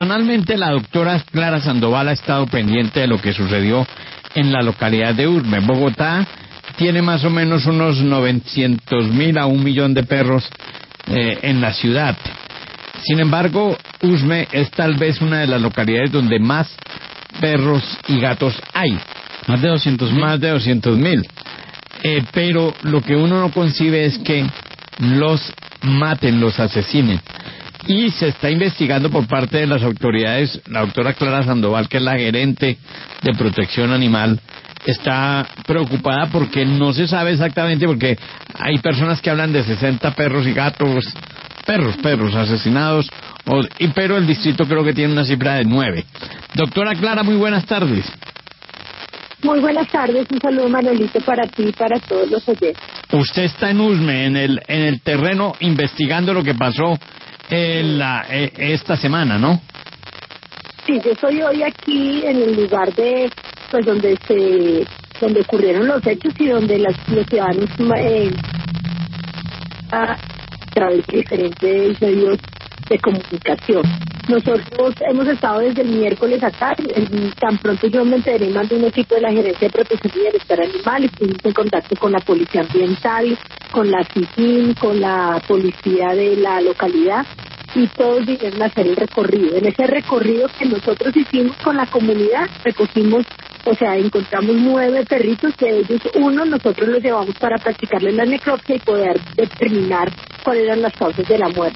Personalmente, la doctora Clara Sandoval ha estado pendiente de lo que sucedió en la localidad de Usme. Bogotá tiene más o menos unos 900.000 a 1.000.000 de perros en la ciudad. Sin embargo, Usme es tal vez una de las localidades donde más perros y gatos hay. Más de 200.000. Más de 200.000. Pero lo que uno no concibe es que los maten, los asesinen. Y se está investigando por parte de las autoridades. La doctora Clara Sandoval, que es la gerente de protección animal, está preocupada porque no se sabe exactamente, porque hay personas que hablan de 60 perros y gatos, perros asesinados, pero el distrito creo que tiene una cifra de 9. Doctora Clara, muy buenas tardes. Muy buenas tardes, un saludo, Manolito, para ti y para todos los oyentes. Usted está en Usme, en el terreno, investigando lo que pasó esta semana, ¿no? Sí, yo estoy hoy aquí en el lugar de, pues, donde ocurrieron los hechos y donde los ciudadanos a través de diferentes medios de comunicación. Nosotros hemos estado desde el miércoles acá, tan pronto yo me enteré, mandé un equipo de la Gerencia de Protección y Bienestar Animal, estuvimos en contacto con la Policía Ambiental, con la SIGIN, con la policía de la localidad, y todos vinieron a hacer el recorrido. En ese recorrido que nosotros hicimos con la comunidad, recogimos, encontramos 9 perritos, de ellos uno nosotros los llevamos para practicarles la necropsia y poder determinar cuáles eran las causas de la muerte.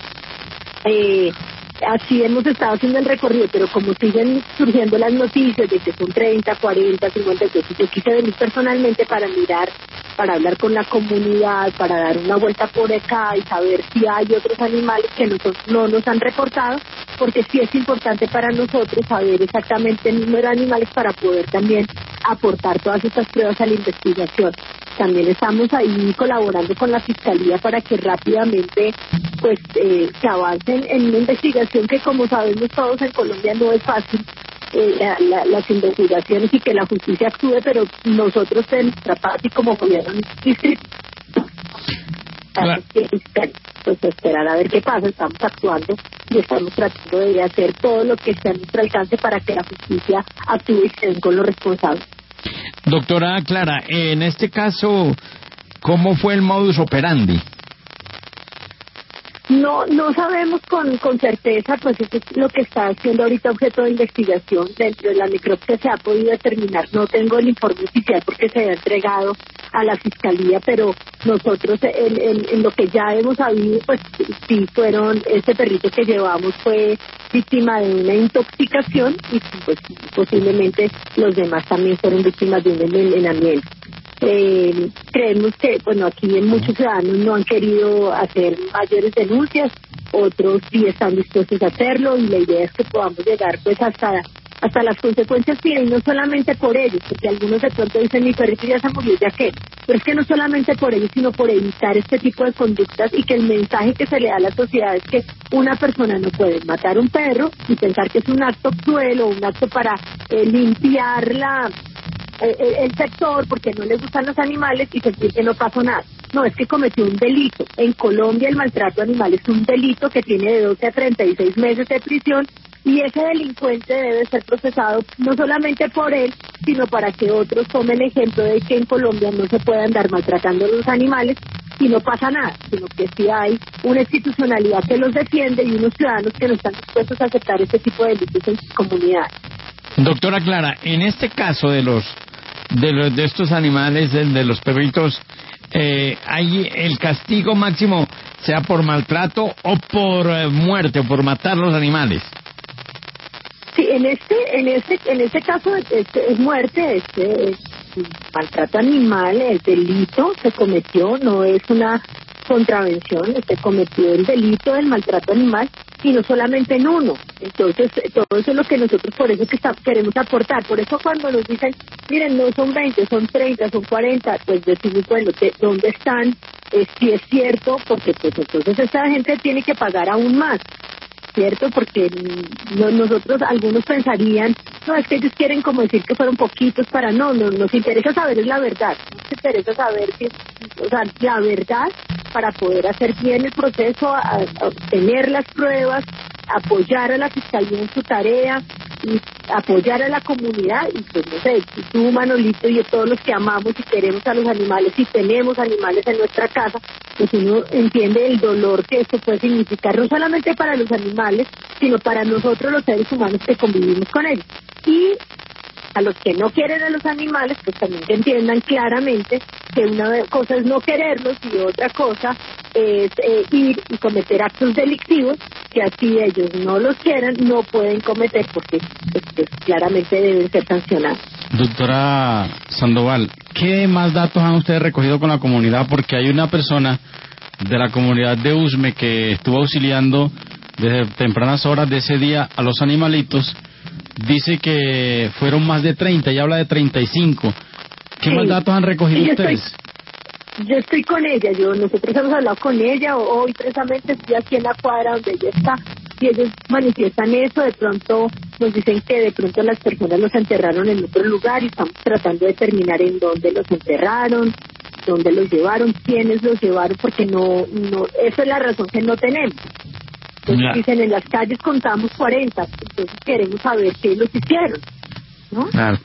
Así hemos estado haciendo el recorrido, pero como siguen surgiendo las noticias de que son 30, 40, 50, yo quise venir personalmente para mirar, para hablar con la comunidad, para dar una vuelta por acá y saber si hay otros animales que no nos han reportado, porque sí es importante para nosotros saber exactamente el número de animales para poder también aportar todas estas pruebas a la investigación. También estamos ahí colaborando con la Fiscalía para que rápidamente se avancen en una investigación que, como sabemos todos, en Colombia no es fácil las investigaciones y que la justicia actúe, pero nosotros de nuestra parte como gobierno distrito pues esperar a ver qué pasa. Estamos actuando y estamos tratando de hacer todo lo que esté a nuestro alcance para que la justicia actúe y se den con los responsables. Doctora Clara, en este caso, ¿cómo fue el modus operandi? No sabemos con certeza, pues eso es lo que está siendo ahorita objeto de investigación. Dentro de la necropsia se ha podido determinar, no tengo el informe oficial porque se ha entregado a la Fiscalía, pero nosotros en lo que ya hemos sabido, pues sí este perrito que llevamos fue víctima de una intoxicación y pues posiblemente los demás también fueron víctimas de un envenenamiento. Creemos que, aquí muchos ciudadanos no han querido hacer mayores denuncias, otros sí están dispuestos a hacerlo, y la idea es que podamos llegar pues hasta las consecuencias, y no solamente por ellos, porque algunos de pronto dicen mi perrito ya se murió, ya qué, pero es que no solamente por ellos, sino por evitar este tipo de conductas, y que el mensaje que se le da a la sociedad es que una persona no puede matar un perro y pensar que es un acto cruel o un acto para limpiar el sector porque no le gustan los animales y sentir que no pasó nada. No, es que cometió un delito. En Colombia el maltrato animal es un delito que tiene de 12 a 36 meses de prisión, y ese delincuente debe ser procesado no solamente por él, sino para que otros tomen ejemplo de que en Colombia no se puede andar maltratando a los animales y no pasa nada, sino que sí hay una institucionalidad que los defiende y unos ciudadanos que no están dispuestos a aceptar este tipo de delitos en sus comunidades. Doctora Clara, en este caso de estos animales, de los perritos, hay el castigo máximo, sea por maltrato o por muerte o por matar los animales. Sí, en este caso es muerte, maltrato animal, el delito se cometió, no es una contravención, se cometió el delito del maltrato animal, y no solamente en uno. Entonces, todo eso es lo que nosotros por eso que queremos aportar. Por eso cuando nos dicen, miren, no son 20, son 30, son 40, pues decimos, bueno, ¿dónde están? Si es cierto, porque pues entonces esta gente tiene que pagar aún más, ¿cierto? Porque nosotros, algunos pensarían, no, es que ellos quieren como decir que fueron poquitos para no, nos interesa saber es la verdad, nos interesa saber la verdad para poder hacer bien el proceso, a obtener las pruebas apoyar a la Fiscalía en su tarea y apoyar a la comunidad. Y pues no sé, si tú, Manolito, y todos los que amamos y queremos a los animales y tenemos animales en nuestra casa, pues uno entiende el dolor que esto puede significar, no solamente para los animales, sino para nosotros los seres humanos que convivimos con ellos. Y a los que no quieren a los animales, pues también que entiendan claramente que una cosa es no quererlos y otra cosa es ir y cometer actos delictivos que así ellos no los quieran, no pueden cometer porque pues, claramente deben ser sancionados. Doctora Sandoval, ¿qué más datos han ustedes recogido con la comunidad? Porque hay una persona de la comunidad de Usme que estuvo auxiliando desde tempranas horas de ese día a los animalitos. Dice que fueron más de 30 y habla de 35. ¿Qué más datos han recogido ustedes? Yo estoy con ella, nosotros hemos hablado con ella, hoy precisamente estoy aquí en la cuadra donde ella está, y ellos manifiestan eso. De pronto nos dicen que de pronto las personas los enterraron en otro lugar y estamos tratando de determinar en dónde los enterraron, dónde los llevaron, quiénes los llevaron, porque no, esa es la razón que no tenemos. Entonces dicen, en las calles contamos 40, entonces queremos saber qué los hicieron, ¿no? Claro.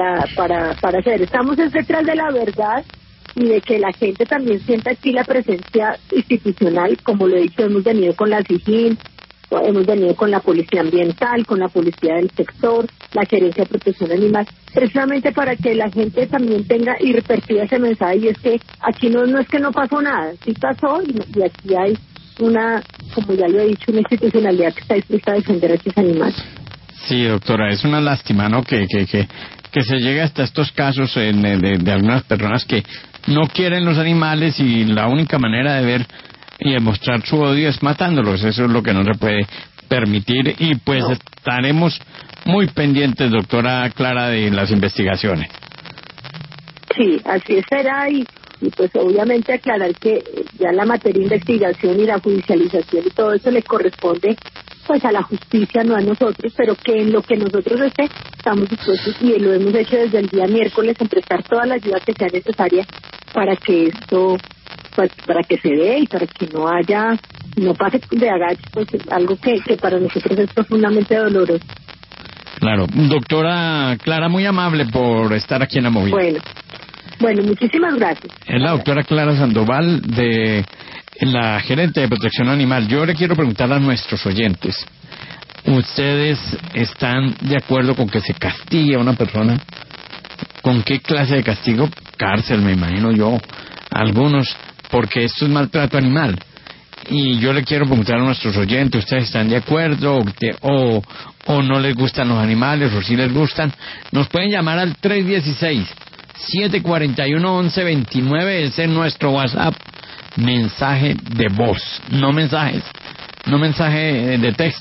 Para hacer, estamos detrás de la verdad y de que la gente también sienta aquí la presencia institucional. Como lo he dicho, hemos venido con la SIGIN, hemos venido con la Policía Ambiental, con la Policía del Sector, la Gerencia de Protección Animal, precisamente para que la gente también tenga y reperciba ese mensaje, y es que aquí no es que no pasó nada, sí pasó, y aquí hay una, como ya lo he dicho, una institucionalidad que está dispuesta a defender a estos animales. Sí, doctora, es una lástima, ¿no? Que se llegue hasta estos casos de algunas personas que no quieren los animales y la única manera de ver y demostrar su odio es matándolos. Eso es lo que no se puede permitir, y pues no. Estaremos muy pendientes, doctora Clara, de las investigaciones. Sí, así será, y pues obviamente aclarar que ya la materia de investigación y la judicialización y todo eso le corresponde pues a la justicia, no a nosotros, pero que en lo que nosotros estamos dispuestos, y lo hemos hecho desde el día miércoles, en prestar toda la ayuda que sea necesaria para que esto, pues para que se dé y para que no pase de agache, pues algo que para nosotros es profundamente doloroso. Claro. Doctora Clara, muy amable por estar aquí en La Movida. Bueno, muchísimas gracias. Es la doctora Clara Sandoval, la gerente de protección animal. Yo le quiero preguntar a nuestros oyentes, ¿ustedes están de acuerdo con que se castigue a una persona? ¿Con qué clase de castigo? Cárcel, me imagino yo. Algunos, porque esto es maltrato animal. Y yo le quiero preguntar a nuestros oyentes, ¿ustedes están de acuerdo o no les gustan los animales, o si les gustan? Nos pueden llamar al 316-741-1129, ese es nuestro WhatsApp. Mensaje de voz, no mensaje de texto.